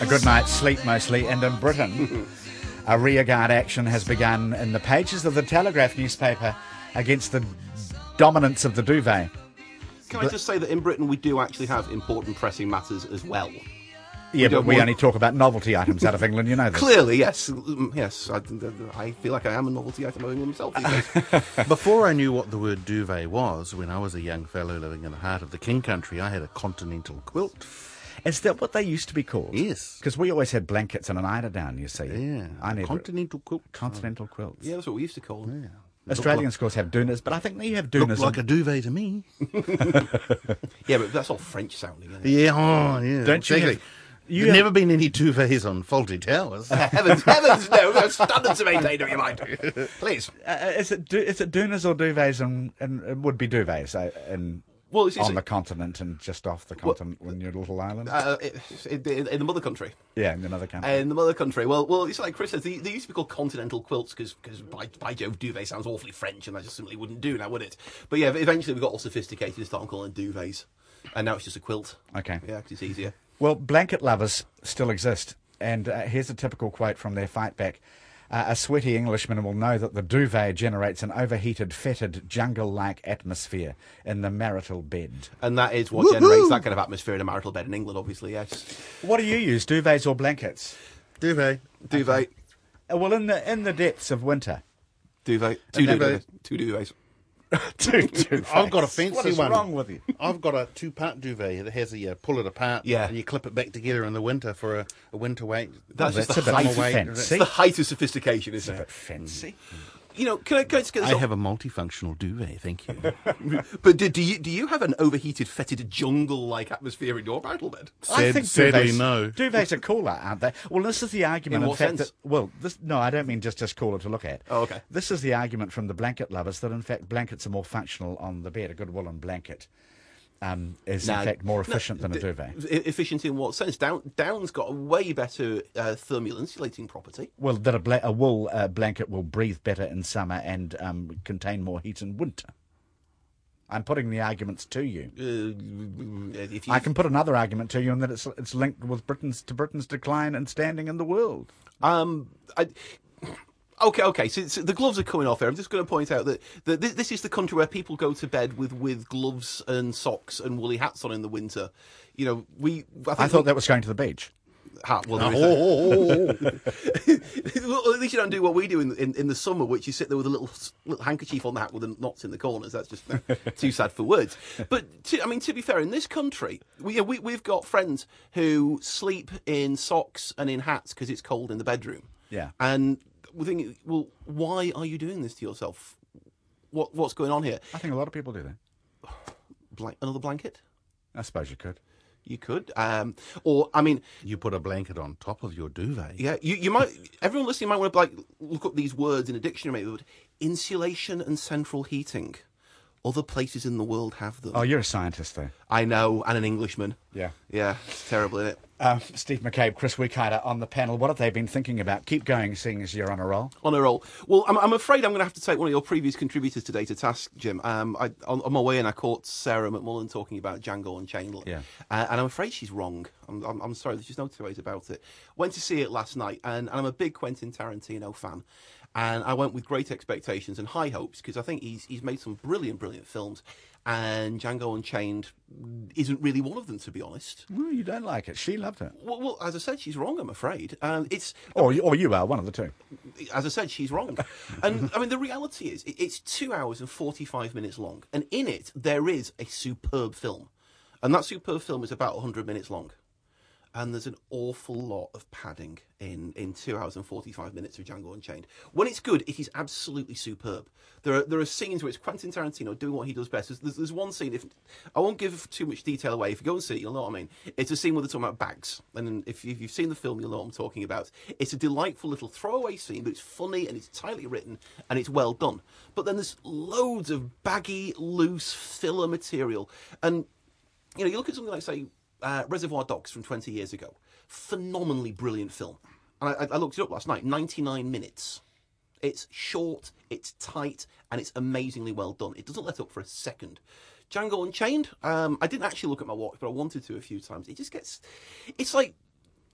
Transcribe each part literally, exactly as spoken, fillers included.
A good night's sleep mostly, and in Britain, a rearguard action has begun in the pages of the Telegraph newspaper against the dominance of the duvet. Can I just say that in Britain we do actually have important pressing matters as well? Yeah, we but we want... only talk about novelty items out of England, you know this. Clearly, yes. Yes, I, I feel like I am a novelty item of England myself these days. Before I knew what the word duvet was, when I was a young fellow living in the heart of the King Country, I had a continental quilt. Is that what they used to be called? Yes. Because we always had blankets and an eider-down, you see. Yeah. I never... Continental quilt. Continental quilts. Yeah, that's what we used to call them. Yeah. Australians, of course, have doonas, but I think you have doonas. Looked like a duvet to me. Yeah, but that's all French sounding, isn't it? Yeah, oh, yeah. Don't you exactly. have- You There's have- never been any duvets on faulty towers. heavens, heavens, no, no standards to maintain, don't you mind? Please. Uh, is it do, is it doonas or duvets, and, and it would be duvets uh, in, Well, it's, it's, on the continent and just off the continent when you're a little island? uh, in, in, in the mother country. yeah, in another country. In the mother country. Well, well, it's like Chris says, they, they used to be called continental quilts because, by, by Jove, duvet sounds awfully French, and that just simply wouldn't do now, would it? But yeah, eventually we got all sophisticated and started calling them duvets. And now it's just a quilt. Okay. Yeah, because it's easier. Well, blanket lovers still exist, and uh, here's a typical quote from their fight back. Uh, a sweaty Englishman will know that the duvet generates an overheated, fetid, jungle-like atmosphere in the marital bed. And that is what Woo-hoo! generates that kind of atmosphere in a marital bed in England, obviously, yes. What do you use, duvets or blankets? Duvet. Duvet. Uh, well, in the in the depths of winter. Duvet. Two And duvets. Two duvets. Two duvets. I've got a fancy What is one. wrong with you? I've got a two-part duvet that has a you pull it apart, Yeah. and you clip it back together in the winter for a, a winter weight. That's just That's the a bit height. weight. fancy. It's the height of sophistication, isn't A it? bit fancy. You know, can I, can I just get this I off? have a multifunctional duvet, thank you. But do, do you do you have an overheated, fetid, jungle-like atmosphere in your marital bed? I Sad- think sadly, duvets, no. Duvets are cooler, aren't they? Well, this is the argument. In what fact, sense? That, well, this, no, I don't mean just just cooler to look at. Oh, okay. This is the argument from the blanket lovers that, in fact, blankets are more functional on the bed. A good woolen blanket um, is, Nah, in fact, more no, efficient than a d- duvet. e- Efficient in what sense? Down, down's got a way better uh, thermal insulating property. Well, that a, bla- a wool uh, blanket will breathe better in summer and um, contain more heat in winter. I'm putting the arguments to you. Uh, if you I can put another argument to you in that it's it's linked with Britain's to Britain's decline and standing in the world. Um, I, okay, okay. So, so the gloves are coming off here. I'm just going to point out that, that this, this is the country where people go to bed with, with gloves and socks and woolly hats on in the winter. You know, we. I, think I thought we, that was going to the beach. Ha, well, there is Oh, that. Well, at least you don't do what we do in, in in the summer, which you sit there with a little little handkerchief on the hat with the knots in the corners. That's just too sad for words. But to, I mean, to be fair, in this country, we, we we've got friends who sleep in socks and in hats because it's cold in the bedroom. Yeah. And we think, well, why are you doing this to yourself? What what's going on here? I think a lot of people do that. Blank, another blanket? I suppose you could. You could, um, or I mean, you put a blanket on top of your duvet. yeah, you, you might. Everyone listening might want to like look up these words in a dictionary. Maybe insulation and central heating. Other places in the world have them. Oh, you're a scientist, though. I know, and an Englishman. Yeah. Yeah, it's terrible, isn't it? Um, Steve McCabe, Chris Weekhider on the panel. What have they been thinking about? Keep going, seeing as you're on a roll. On a roll. Well, I'm, I'm afraid I'm going to have to take one of your previous contributors today to task, Jim. Um, I, on, on my way in, I caught Sarah McMullen talking about Django Unchained. Yeah. Uh, and I'm afraid she's wrong. I'm, I'm, I'm sorry, there's just no two ways about it. Went to see it last night, and, and I'm a big Quentin Tarantino fan. And I went with great expectations and high hopes, because I think he's he's made some brilliant, brilliant films. And Django Unchained isn't really one of them, to be honest. Well, you don't like it. She loved it. Well, well as I said, she's wrong, I'm afraid. Um, it's Or, you- or you are, one of the two. as I said, she's wrong. And I mean, the reality is, it- it's two hours and forty-five minutes long, and in it there is a superb film, and that superb film is about one hundred minutes long. And there's an awful lot of padding in, in two hours and forty-five minutes of Django Unchained. When it's good, it is absolutely superb. There are there are scenes where it's Quentin Tarantino doing what he does best. There's, there's, there's one scene, if I won't give too much detail away, if you go and see it, you'll know what I mean. It's a scene where they're talking about bags. And if, if you've seen the film, you'll know what I'm talking about. It's a delightful little throwaway scene, but it's funny and it's tightly written and it's well done. But then there's loads of baggy, loose filler material. And, you know, you look at something like, say, Uh, Reservoir Dogs from twenty years ago. Phenomenally brilliant film. And I, I looked it up last night. ninety-nine minutes. It's short, it's tight, and it's amazingly well done. It doesn't let up for a second. Django Unchained, um, I didn't actually look at my watch, but I wanted to a few times. It just gets... It's like...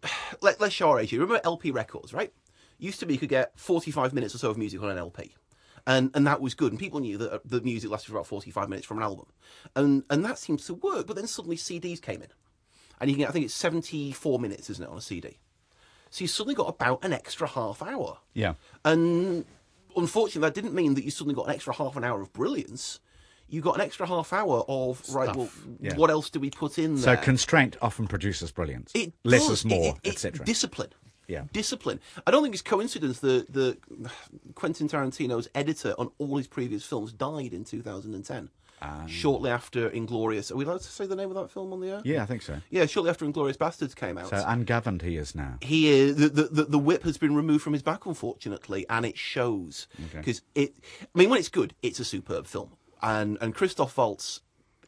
let, let's show our age. You remember L P records, right? Used to be you could get forty-five minutes or so of music on an L P. And and that was good, and people knew that the music lasted for about forty-five minutes from an album, and and that seems to work. But then suddenly C Ds came in, and you can get, I think it's seventy-four minutes, isn't it, on a C D? So you suddenly got about an extra half hour. Yeah. And unfortunately, that didn't mean that you suddenly got an extra half an hour of brilliance. You got an extra half hour of Stuff. right. Well, Yeah. what else do we put in So there? constraint often produces brilliance. It Less does. is more, It- it- et cetera. Discipline. Yeah. Discipline. I don't think it's coincidence that, that Quentin Tarantino's editor on all his previous films died in two thousand ten. Um, Shortly after Inglourious... Are we allowed to say the name of that film on the air? Yeah, I think so. Yeah, shortly after Inglourious Bastards came out. So ungoverned he is now. He is, the, the, the whip has been removed from his back, unfortunately, and it shows. Okay. Because it... I mean, when it's good, it's a superb film. And, and Christoph Waltz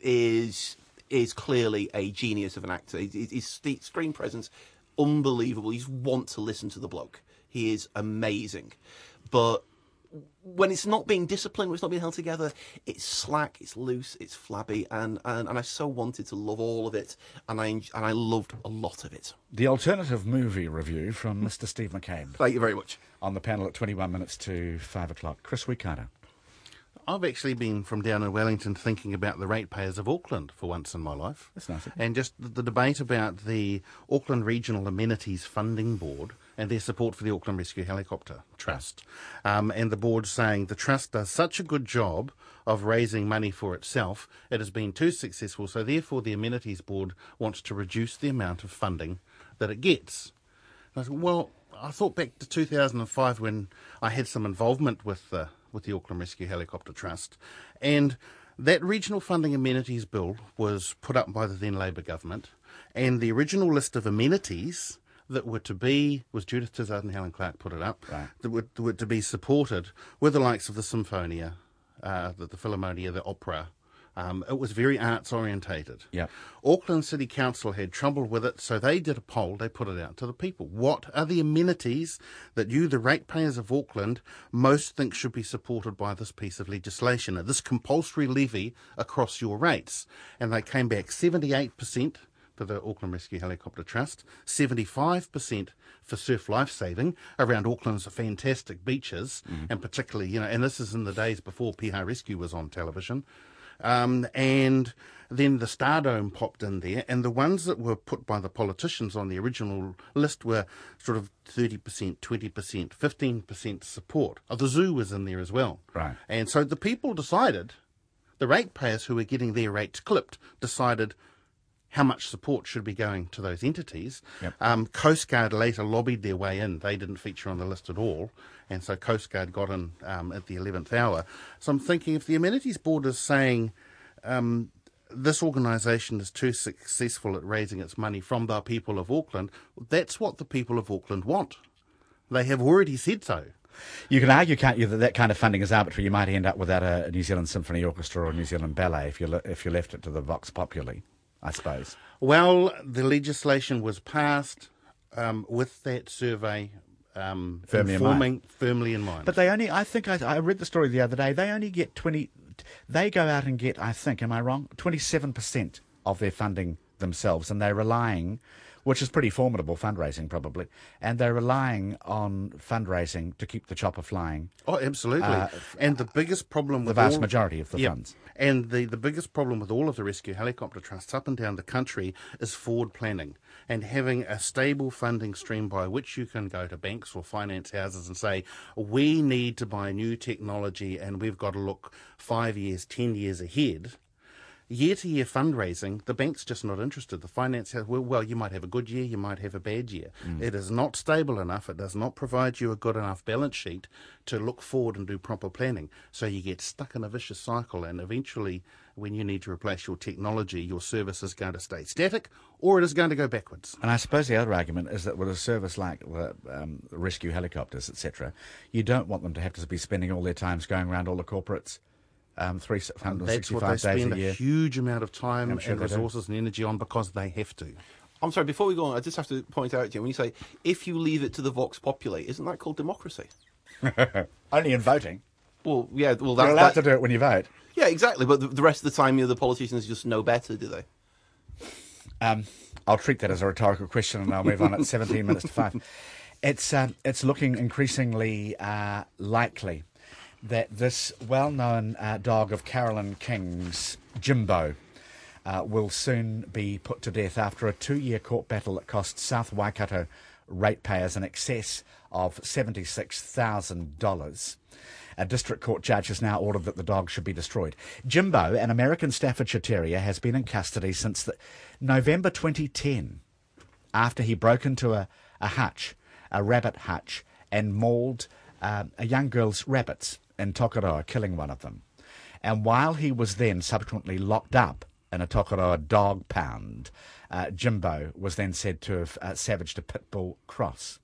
is is clearly a genius of an actor. His, his his screen presence, unbelievable. You just want to listen to the bloke. He is amazing. But when it's not being disciplined, when it's not being held together, it's slack, it's loose, it's flabby, and, and, and I so wanted to love all of it, and I and I loved a lot of it. The alternative movie review from Mister Steve McCabe Thank you very much. on the panel at twenty-one minutes to five o'clock. Chris Weekarter. I've actually been from down in Wellington thinking about the ratepayers of Auckland for once in my life. That's nice. And just the, the debate about the Auckland Regional Amenities Funding Board and their support for the Auckland Rescue Helicopter Trust. Um, and the board saying the trust does such a good job of raising money for itself, it has been too successful, so therefore the Amenities Board wants to reduce the amount of funding that it gets. And I said, well, I thought back to two thousand five when I had some involvement with the with the Auckland Rescue Helicopter Trust, and that regional funding amenities bill was put up by the then Labour government, and the original list of amenities that were to be, was Judith Tizard and Helen Clark put it up, Right. that were, were to be supported were the likes of the Symphonia, uh, the, the Philharmonia, the Opera. Um, it was very arts orientated. Yep. Auckland City Council had trouble with it, so they did a poll, they put it out to the people. What are the amenities that you, the ratepayers of Auckland, most think should be supported by this piece of legislation, this compulsory levy across your rates? And they came back seventy-eight percent for the Auckland Rescue Helicopter Trust, seventy-five percent for surf lifesaving around Auckland's fantastic beaches, mm. and particularly, you know, and this is in the days before Piha Rescue was on television. Um, and then the Stardome popped in there, and the ones that were put by the politicians on the original list were sort of thirty percent, twenty percent, fifteen percent support. Oh, the zoo was in there as well. Right. And so the people decided, the ratepayers who were getting their rates clipped, decided how much support should be going to those entities. Yep. Um, Coast Guard later lobbied their way in. They didn't feature on the list at all. And so Coast Guard got in um, at the eleventh hour. So I'm thinking if the Amenities Board is saying um, this organisation is too successful at raising its money from the people of Auckland, that's what the people of Auckland want. They have already said so. You can argue, can't you, that that kind of funding is arbitrary. You might end up without a New Zealand Symphony Orchestra or a New Zealand Ballet if you le- if you left it to the Vox Populi, I suppose. Well, the legislation was passed um, with that survey um, Firmly in informing mind. firmly in mind. But they only, I think, I, I read the story the other day, they only get twenty, they go out and get, I think, am I wrong, twenty-seven percent of their funding themselves, and they're relying, which is pretty formidable fundraising probably, and they're relying on fundraising to keep the chopper flying. Oh, absolutely. Uh, and the biggest problem The with vast all, majority of the Yep. funds. And the, the biggest problem with all of the rescue helicopter trusts up and down the country is forward planning and having a stable funding stream by which you can go to banks or finance houses and say, we need to buy new technology and we've got to look five years, ten years ahead. Year-to-year fundraising, the bank's just not interested. The finance house, well, well, you might have a good year, you might have a bad year. Mm. It is not stable enough. It does not provide you a good enough balance sheet to look forward and do proper planning. So you get stuck in a vicious cycle, and eventually, when you need to replace your technology, your service is going to stay static or it is going to go backwards. And I suppose the other argument is that with a service like the um, rescue helicopters, et cetera, you don't want them to have to be spending all their times going around all the corporates um, three hundred sixty-five That's what they days spend a year. a huge amount of time I'm sure and they do. resources and energy on because they have to. I'm sorry, before we go on, I just have to point out to you, when you say, if you leave it to the Vox Populi, isn't that called democracy? Only in voting. Well, yeah, well, You're that's... allowed that, to do it when you vote. Yeah, exactly, but the, the rest of the time, you know, the politicians just know better, do they? Um, I'll treat that as a rhetorical question and I'll move on at seventeen minutes to five. It's, uh, it's looking increasingly uh, likely that this well-known uh, dog of Carolyn King's, Jimbo, uh, will soon be put to death after a two-year court battle that cost South Waikato ratepayers in excess of seventy-six thousand dollars. A district court judge has now ordered that the dog should be destroyed. Jimbo, an American Staffordshire Terrier, has been in custody since the November twenty ten, after he broke into a, a hutch, a rabbit hutch, and mauled uh, a young girl's rabbits in Tokoroa, killing one of them. And while he was then subsequently locked up in a Tokoroa dog pound, uh, Jimbo was then said to have uh, savaged a pit bull cross.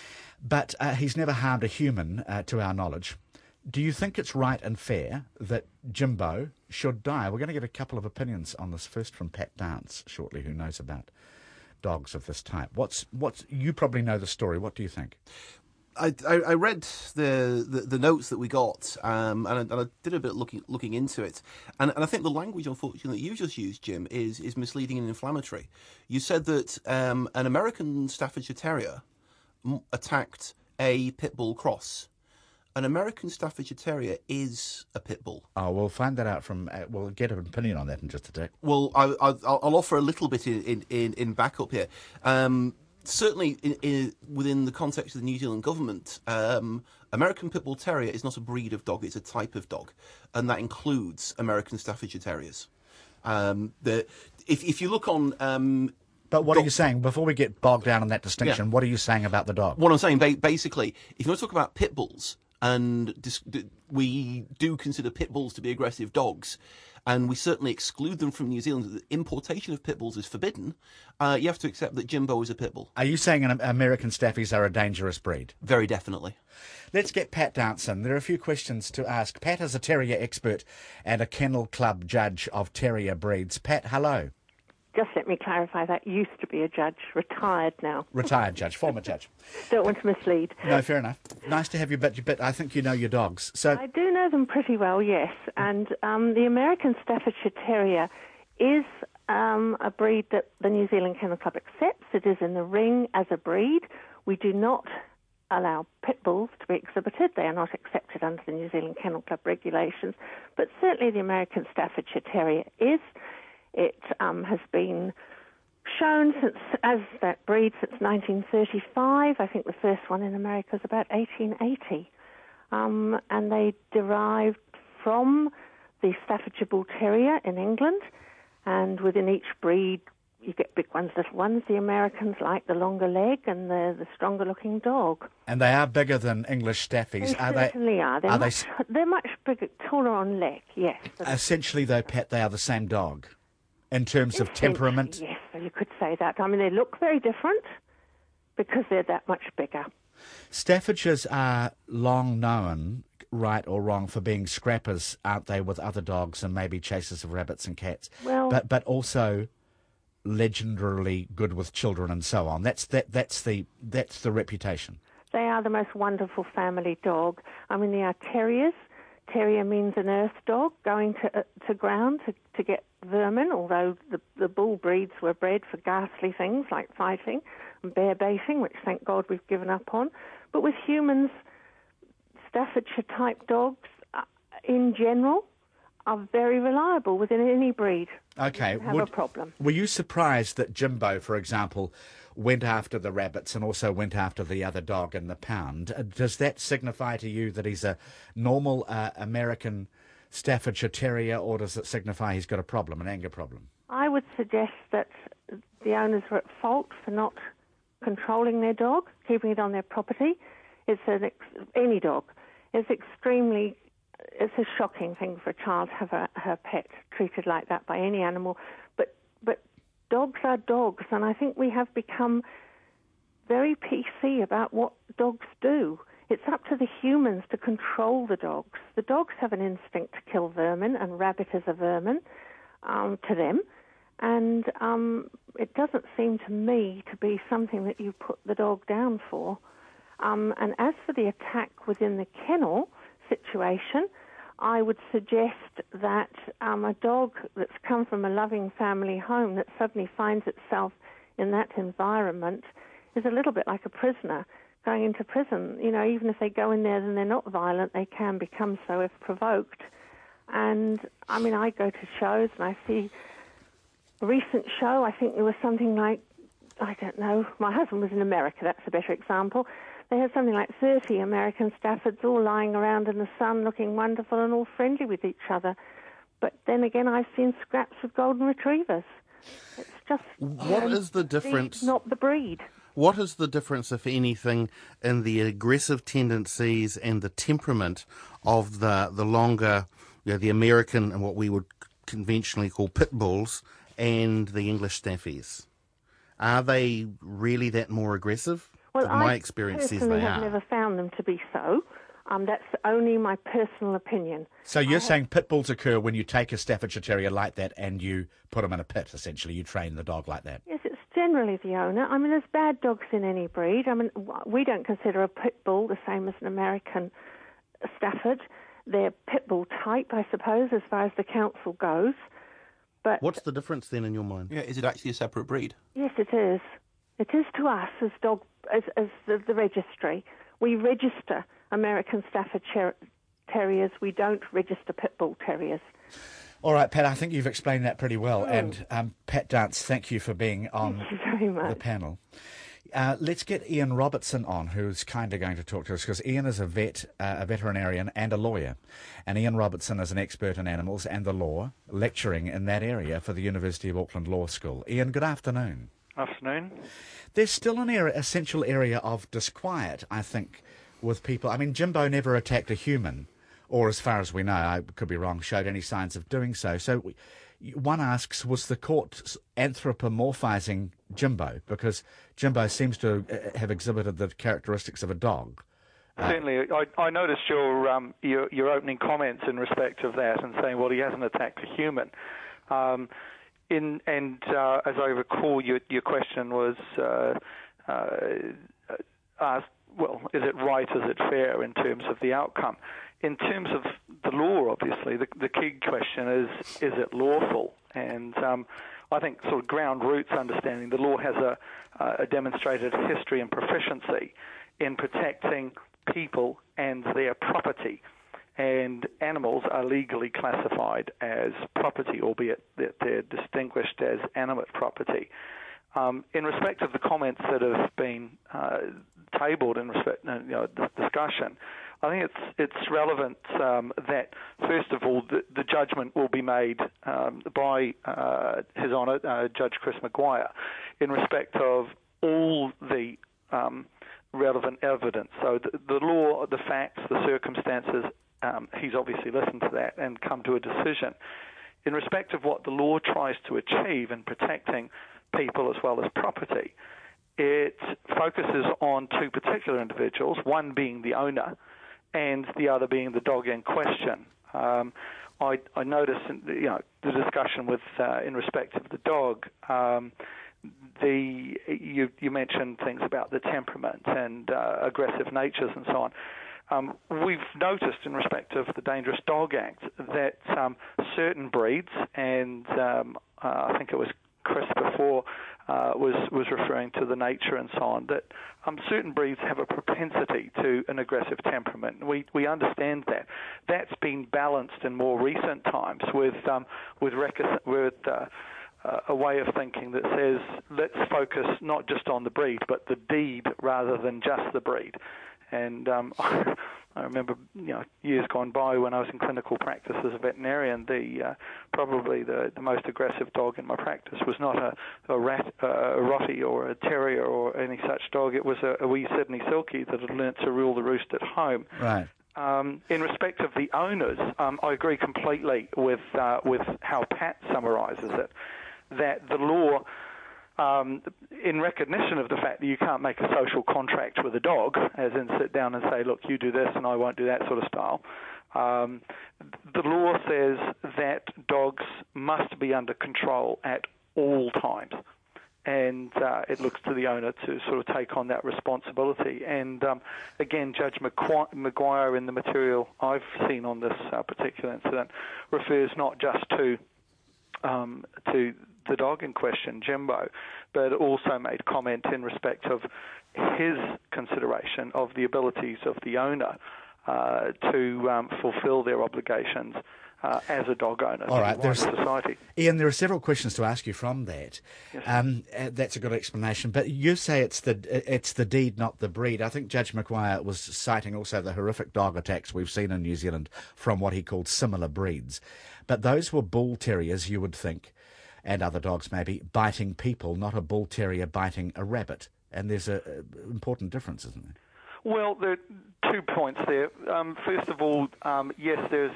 But uh, he's never harmed a human, uh, to our knowledge. Do you think it's right and fair that Jimbo should die? We're going to get a couple of opinions on this, first from Pat Dance shortly, who knows about dogs of this type. What's what's you probably know the story. What do you think? I, I, I read the, the, the notes that we got, um, and, I, and I did a bit looking looking into it, and, and I think the language, unfortunately, that you just used, Jim, is is misleading and inflammatory. You said that um, an American Staffordshire Terrier m- attacked a pit bull cross. An American Staffordshire Terrier is a pit bull. Oh, we'll find that out from. Uh, we'll get an opinion on that in just a tick. Well, I, I, I'll offer a little bit in in, in backup here. Um, certainly, in, in, within the context of the New Zealand government, um, American Pit Bull Terrier is not a breed of dog; it's a type of dog, and that includes American Staffordshire Terriers. Um, the if if you look on. Um, But what dog- are you saying? Before we get bogged down in that distinction, Yeah. what are you saying about the dog? What I'm saying, ba- basically, if you want to talk about pit bulls, and dis- d- we do consider pit bulls to be aggressive dogs, and we certainly exclude them from New Zealand, the importation of pit bulls is forbidden, uh, you have to accept that Jimbo is a pit bull. Are you saying an American Staffies are a dangerous breed? Very definitely. Let's get Pat Dance in. There are a few questions to ask. Pat is a terrier expert and a Kennel Club judge of terrier breeds. Pat, hello. Just let me clarify, that used to be a judge, retired now. Retired judge, former judge. Don't want to mislead. No, fair enough. Nice to have you, but, but I think you know your dogs. So I do know them pretty well, yes. And um, the American Staffordshire Terrier is um, a breed that the New Zealand Kennel Club accepts. It is in the ring as a breed. We do not allow pit bulls to be exhibited. They are not accepted under the New Zealand Kennel Club regulations. But certainly the American Staffordshire Terrier is. It um, has been shown since as that breed since nineteen thirty-five. I think the first one in America was about eighteen eighty. Um, and they derived from the Staffordshire Bull Terrier in England. And within each breed, you get big ones, little ones. The Americans like the longer leg and the, the stronger looking dog. and they are bigger than English Staffies. They are certainly they? are. They're, are much, they they're much bigger, taller on leg, yes. essentially, though, Pat? They are the same dog in terms of temperament. Yes, so you could say that. I mean, they look very different because they're that much bigger. Staffordshires are long known, right or wrong, for being scrappers, aren't they, with other dogs and maybe chasers of rabbits and cats? Well, but but also legendarily good with children and so on. That's that. That's the that's the reputation. they are the most wonderful family dog. I mean, they are terriers. Terrier means an earth dog, going to uh, to ground to, to get vermin, although the, the bull breeds were bred for ghastly things like fighting and bear baiting, which thank God we've given up on. But with humans, Staffordshire-type dogs, uh, in general, are very reliable within any breed. Okay. You don't have would- a problem. Were you surprised that Jimbo, for example, went after the rabbits and also went after the other dog in the pound? Uh, Does that signify to you that he's a normal uh, American Staffordshire Terrier, or does it signify he's got a problem, an anger problem? I would suggest that the owners were at fault for not controlling their dog, keeping it on their property. It's an ex- any dog. It's extremely, it's a shocking thing for a child to have a, her pet treated like that by any animal. But but dogs are dogs, and I think we have become very P C about what dogs do. It's up to the humans to control the dogs. The dogs have an instinct to kill vermin, and rabbit is a vermin um, to them. And um, it doesn't seem to me to be something that you put the dog down for. Um, and as for the attack within the kennel situation, I would suggest that um, a dog that's come from a loving family home that suddenly finds itself in that environment is a little bit like a prisoner going into prison. You know, even if they go in there and they're not violent, they can become so if provoked. And, I mean, I go to shows and I see a recent show, I think there was something like, I don't know, my husband was in America, that's a better example. They had something like thirty American Staffords all lying around in the sun looking wonderful and all friendly with each other. But then again, I've seen scraps of golden retrievers. It's just... What you know, is the difference? breed, not the breed. What is the difference, if anything, in the aggressive tendencies and the temperament of the the longer, you know, the American and what we would conventionally call pit bulls and the English Staffies? Are they really that more aggressive? Well, my I experience says personally they have are. never found them to be so. Um, that's only my personal opinion. So you're saying pit bulls occur when you take a Staffordshire Terrier like that and you put them in a pit, essentially. You train the dog like that. Yes, it's generally the owner. I mean, there's bad dogs in any breed. I mean, we don't consider a pit bull the same as an American Stafford. They're pit bull type, I suppose, as far as the council goes. But What's the difference then in your mind? Yeah, is it actually a separate breed? yes, it is. It is to us as dog as, as the, the registry. We register American Stafford Ter- Terriers. We don't register pit bull terriers. All right, Pat, I think you've explained that pretty well. And um, Pat Dance, thank you for being on Thank you very much. the panel. Uh, let's get Ian Robertson on, who's kind of going to talk to us, because Ian is a vet, uh, a veterinarian and a lawyer. And Ian Robertson is an expert in animals and the law, lecturing in that area for the University of Auckland Law School. Ian, good afternoon. Afternoon. There's still an area, essential area of disquiet, I think, with people. I mean, Jimbo never attacked a human, or as far as we know, I could be wrong, showed any signs of doing so. So we, one asks, was the court anthropomorphizing Jimbo? Because Jimbo seems to have exhibited the characteristics of a dog. Certainly, I, I noticed your, um, your your opening comments in respect of that, and saying, well, he hasn't attacked a human. Um, in and uh, as I recall, your your question was uh, uh, asked, well, is it right, is it fair in terms of the outcome? In terms of the law, obviously, the, the key question is, is it lawful? And um, I think sort of ground roots understanding the law has a, a demonstrated history and proficiency in protecting people and their property. And animals are legally classified as property, albeit that they're distinguished as animate property. Um, in respect of the comments that have been uh, tabled in respect, you know, this discussion, I think it's it's relevant um, that, first of all, the, the judgment will be made um, by uh, His Honour, uh, Judge Chris Maguire, in respect of all the um, relevant evidence. So the, the law, the facts, the circumstances, um, he's obviously listened to that and come to a decision. In respect of what the law tries to achieve in protecting people as well as property, it focuses on two particular individuals, one being the owner and the other being the dog in question. Um, I, I noticed, in, you know, the discussion with uh, in respect of the dog. Um, the you, you mentioned things about the temperament and uh, aggressive natures and so on. Um, we've noticed in respect of the Dangerous Dog Act that um, certain breeds, and um, uh, I think it was Chris before uh, was was referring to the nature and so on, that um, certain breeds have a propensity to an aggressive temperament. We we understand that. That's been balanced in more recent times with um, with rec- with uh, uh, a way of thinking that says let's focus not just on the breed but the deed rather than just the breed. And um, I remember, you know, years gone by when I was in clinical practice as a veterinarian, the uh, probably the, the most aggressive dog in my practice was not a, a rat, uh, a Rottie or a terrier or any such dog. It was a, a wee Sydney Silkie that had learnt to rule the roost at home. Right. Um, in respect of the owners, um, I agree completely with uh, with how Pat summarises it, that the law, Um, in recognition of the fact that you can't make a social contract with a dog, as in sit down and say, look, you do this and I won't do that sort of style, um, the law says that dogs must be under control at all times. And uh, it looks to the owner to sort of take on that responsibility. And um, again, Judge McQu- Maguire in the material I've seen on this uh, particular incident refers not just to um, to the dog in question, Jimbo, but also made comment in respect of his consideration of the abilities of the owner uh, to um, fulfil their obligations uh, as a dog owner All to right, the there's, wider society. Ian, there are several questions to ask you from that. Yes. Um, uh, that's a good explanation. But you say it's the it's the deed, not the breed. I think Judge Maguire was citing also the horrific dog attacks we've seen in New Zealand from what he called similar breeds. But those were bull terriers, you would think, and other dogs maybe, biting people, not a bull terrier biting a rabbit. And there's an important difference, isn't there? Well, there are two points there. Um, first of all, um, yes, there's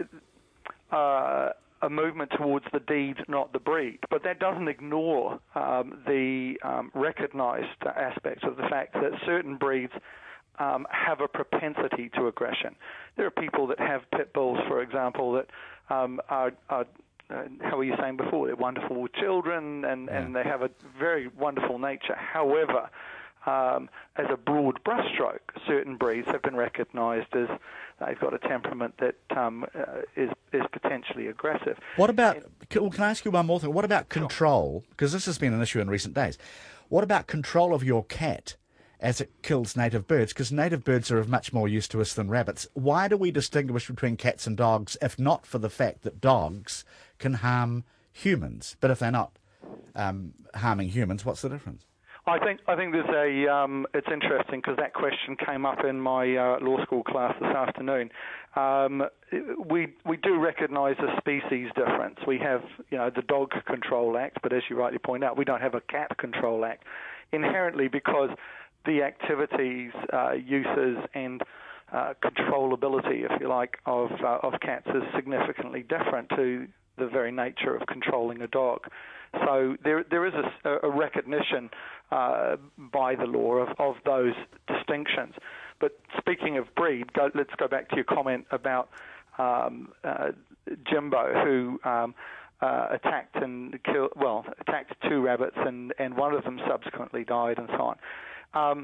uh, a movement towards the deed, not the breed, but that doesn't ignore um, the um, recognised aspect of the fact that certain breeds um, have a propensity to aggression. There are people that have pit bulls, for example, that um, are, are uh, how were you saying before? They're wonderful with children, and, Yeah. and they have a very wonderful nature. However, Um, as a broad brushstroke, certain breeds have been recognised as they've got a temperament that um, uh, is is potentially aggressive. What about, can, can I ask you one more thing? What about control? Because this has been an issue in recent days. What about control of your cat as it kills native birds? Because native birds are of much more use to us than rabbits. Why do we distinguish between cats and dogs, if not for the fact that dogs can harm humans? But if they're not um, harming humans, what's the difference? I think I think there's a. Um, it's interesting because that question came up in my uh, law school class this afternoon. Um, we we do recognise a species difference. We have, you know, the Dog Control Act, but as you rightly point out, we don't have a Cat Control Act, inherently because the activities, uh, uses, and uh, controllability, if you like, of uh, of cats is significantly different to the very nature of controlling a dog. So there there is a, a recognition uh, by the law of, of those distinctions. But speaking of breed, go, let's go back to your comment about um, uh, Jimbo, who um, uh, attacked and killed, well, attacked two rabbits, and, and one of them subsequently died, and so on. Um,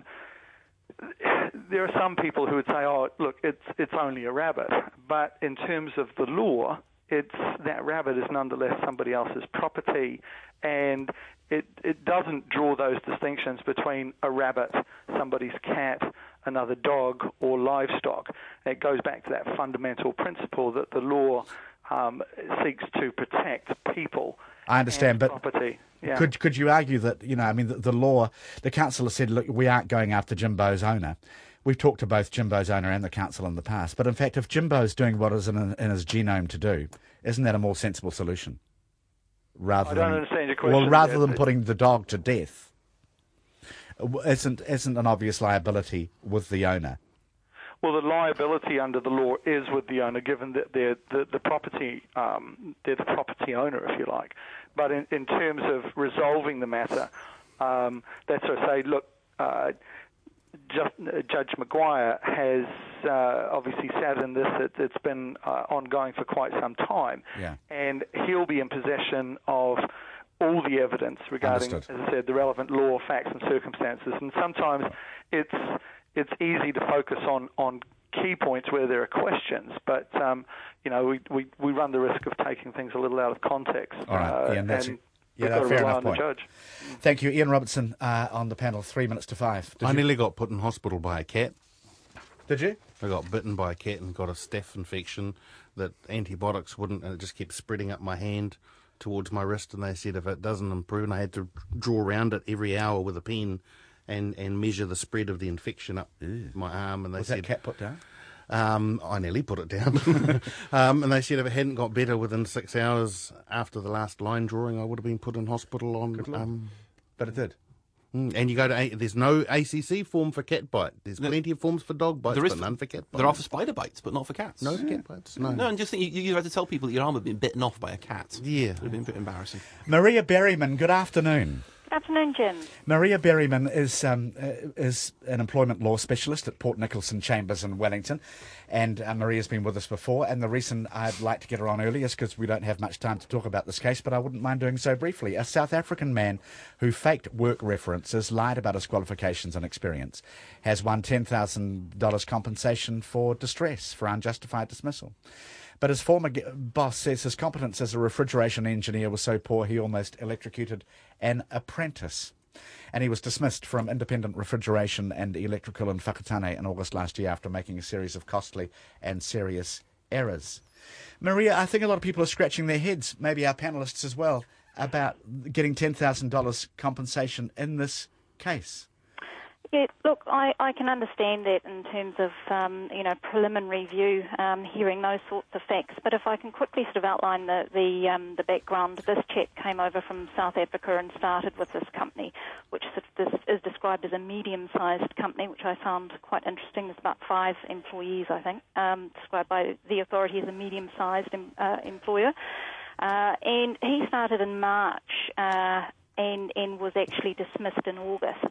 there are some people who would say, "Oh, look, it's it's only a rabbit," but in terms of the law, it's that rabbit is nonetheless somebody else's property, and it it doesn't draw those distinctions between a rabbit, somebody's cat, another dog, or livestock. It goes back to that fundamental principle that the law um, seeks to protect people. I understand, and but property. Yeah. could could you argue that, you know, I mean, the, the law, the council has said, look, we aren't going after Jimbo's owner. We've talked to both Jimbo's owner and the council in the past. But in fact, if Jimbo's doing what is in, in his genome to do, isn't that a more sensible solution? Rather I don't than, understand your question. Well, rather Yeah, than it- putting the dog to death, isn't isn't an obvious liability with the owner? Well, the liability under the law is with the owner, given that they're the, the property, um, they're the property owner, if you like. But in, in terms of resolving the matter, um, that's what I say, look, uh, Just, uh, Judge Maguire has uh, obviously sat in this. It, it's been uh, ongoing for quite some time. Yeah. And he'll be in possession of all the evidence regarding, Understood. as I said, the relevant law, facts and circumstances. And sometimes it's it's easy to focus on, on key points where there are questions, but um, you know, we, we, we run the risk of taking things a little out of context. All right, uh, Ian, that's and yeah, we've no, got to fair rely enough on the point. judge. Thank you, Ian Robertson, uh, on the panel. Three minutes to five. Did I you? nearly got put in hospital by a cat. Did you? I got bitten by a cat and got a staph infection that antibiotics wouldn't, and it just kept spreading up my hand towards my wrist, and they said if it doesn't improve, and I had to draw around it every hour with a pen and, and measure the spread of the infection up my arm, and they Was said... that cat put down? Um, I nearly put it down. um, and they said if it hadn't got better within six hours after the last line drawing, I would have been put in hospital on... Um, But it did. mm, and you go to... A, there's no A C C form for cat bite. There's plenty of forms for dog bites, There is but for- none for cat bites. There are for spider bites, but not for cats. No for cat bites, no. No, and just think you, you had to tell people that your arm had been bitten off by a cat. Yeah. It would have been a bit embarrassing. Maria Berryman, good afternoon. Good afternoon, Jim. Maria Berryman is um, uh, is an employment law specialist at Port Nicholson Chambers in Wellington, and uh, Maria's been with us before, and the reason I'd like to get her on early is because we don't have much time to talk about this case, but I wouldn't mind doing so briefly. A South African man who faked work references, lied about his qualifications and experience, has won ten thousand dollars compensation for distress, for unjustified dismissal. But his former g- boss says his competence as a refrigeration engineer was so poor he almost electrocuted an apprentice. And he was dismissed from independent refrigeration and electrical in Whakatane in August last year after making a series of costly and serious errors. Maria, I think a lot of people are scratching their heads, maybe our panellists as well, about getting ten thousand dollars compensation in this case. Yeah, look, I, I can understand that in terms of, um, you know, preliminary view, um, hearing those sorts of facts. But if I can quickly sort of outline the the, um, the background, this chap came over from South Africa and started with this company, which is, is described as a medium-sized company, which I found quite interesting. There's about five employees, I think, um, described by the authority as a medium-sized em, uh, employer. Uh, and he started in March uh, and, and was actually dismissed in August.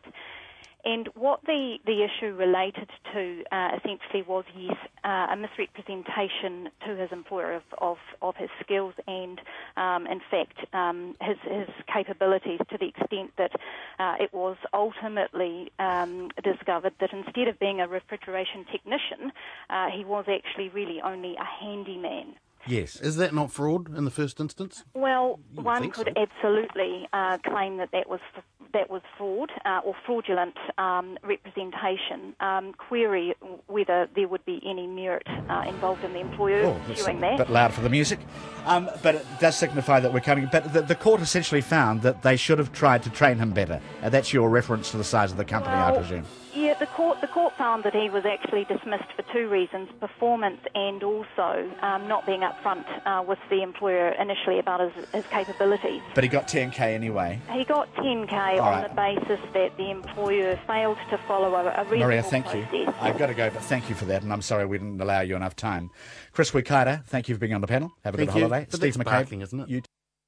And what the, the issue related to uh, essentially was, yes, uh, a misrepresentation to his employer of, of, of his skills and, um, in fact, um, his, his capabilities, to the extent that uh, it was ultimately um, discovered that instead of being a refrigeration technician, uh, he was actually really only a handyman. Yes. Is that not fraud in the first instance? Well, You would one think could so. absolutely uh, claim that that was that was fraud uh, or fraudulent um, representation. Um, query whether there would be any merit uh, involved in the employer Oh, that's doing a that. bit loud for the music. Um, but it does signify that we're coming. But the, the court essentially found that they should have tried to train him better. Uh, that's your reference to the size of the company, I Well, presume. Yeah, the court the court found that he was actually dismissed for two reasons: performance and also um, not being upfront uh, with the employer initially about his, his capabilities. But he got ten K anyway. He got ten K All on right. the basis that the employer failed to follow a, a reasonable Maria, thank process. you. I've got to go, but thank you for that, and I'm sorry we didn't allow you enough time. Chris Wikaida, thank you for being on the panel. Have a Thank good you. holiday. But Steve that's McCabe, barking, isn't it? you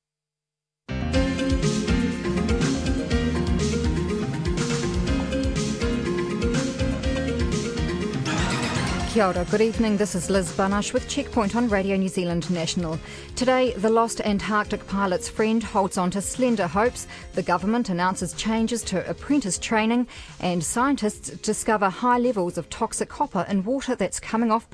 Kia ora, good evening. This is Liz Banash with Checkpoint on Radio New Zealand National. Today, the lost Antarctic pilot's friend holds on to slender hopes. The government announces changes to apprentice training, and scientists discover high levels of toxic copper in water that's coming off